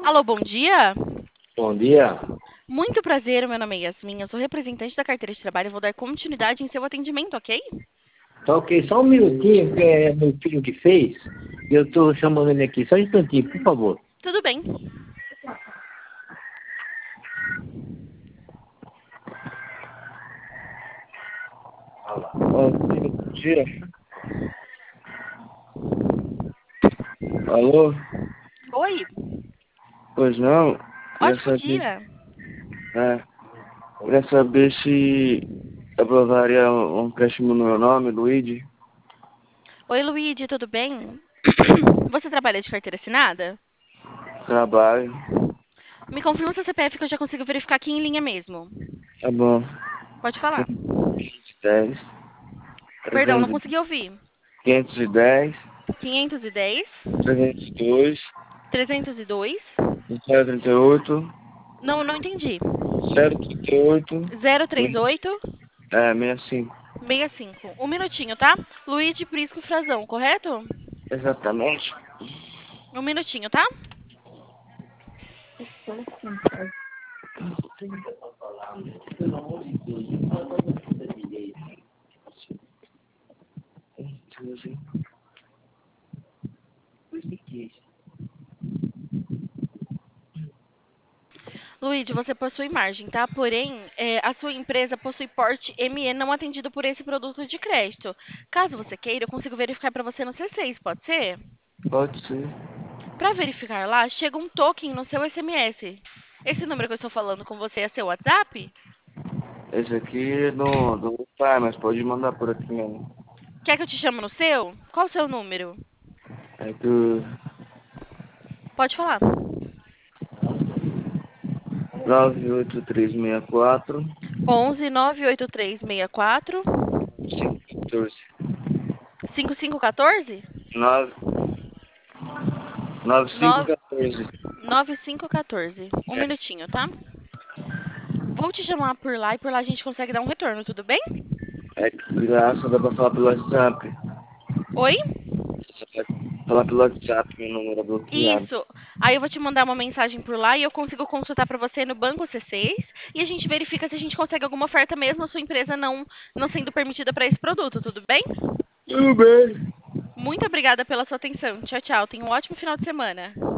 Alô, bom dia. Bom dia. Muito prazer, meu nome é Yasmin, eu sou representante da carteira de trabalho e vou dar continuidade em seu atendimento, ok? Tá ok, só um minutinho, que é meu filho que fez. E eu tô chamando ele aqui. Só um instantinho, por favor. Tudo bem. Ó, bom dia. Alô? Oi, Pois não? Queria ótimo saber, dia. é, queria saber se aprovaria um empréstimo no meu nome, Luigi. Oi, Luíde, tudo bem? Você trabalha de carteira assinada? Trabalho. Me confirma seu CPF que eu já consigo verificar aqui em linha mesmo. Tá bom. Pode falar. 510, Perdão, não 300, consegui ouvir. 510, 510, 302, 302. 038, Não, não entendi. 038, 038 65. 65. Um minutinho, tá? Luíde Prisco Frazão, correto? Exatamente. Um minutinho, tá? Luíde, você possui margem, tá? Porém, a sua empresa possui porte ME não atendido por esse produto de crédito. Caso você queira, eu consigo verificar para você no C6, pode ser? Pode ser. Para verificar lá, chega um token no seu SMS. Esse número que eu estou falando com você é seu WhatsApp? Esse aqui é do pai, mas pode mandar por aqui mesmo. Quer que eu te chame no seu? Qual o seu número? É do Pode falar. 98364 11 98364 514. 5514 9, 9 9514. 9514. Um É, minutinho, tá? Vou te chamar por lá e por lá a gente consegue dar um retorno, tudo bem? é que graça dá pra falar pelo WhatsApp. Oi? Você pode falar pelo WhatsApp, meu número é bloqueado. Isso. Aí eu vou te mandar uma mensagem por lá e eu consigo consultar para você no Banco C6 e a gente verifica se a gente consegue alguma oferta mesmo a sua empresa não sendo permitida para esse produto, tudo bem? Tudo bem. Muito obrigada pela sua atenção. Tchau, tchau. Tenha um ótimo final de semana.